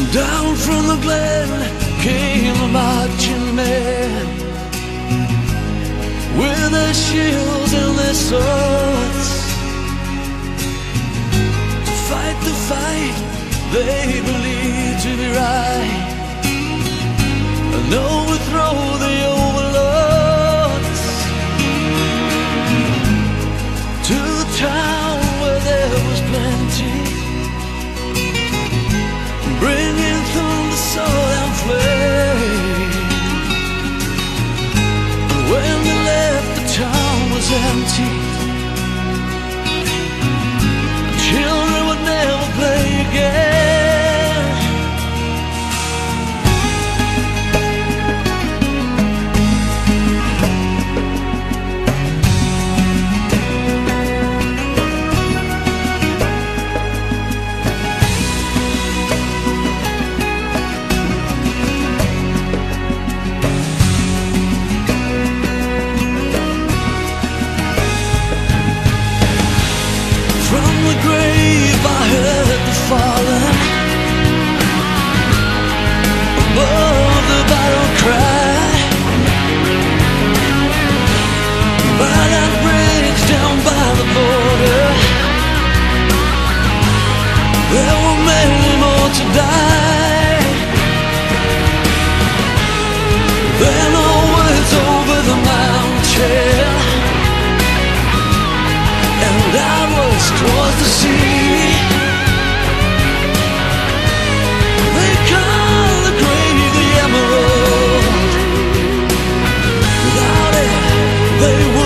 Down from the glen came the marching men, with their shields and their swords, to fight the fight they believed to be right, and overthrow the overlords. To the town where there was plenty, bringing thunder, sword and flame. And when they left, the town was empty. Children would never play again. From the grave I heard the fallen, above the battle cry. By that bridge down by the border, there were many more to die. Then all words over the mountain, and outwards towards the sea. They call the grave the emerald. Without it, they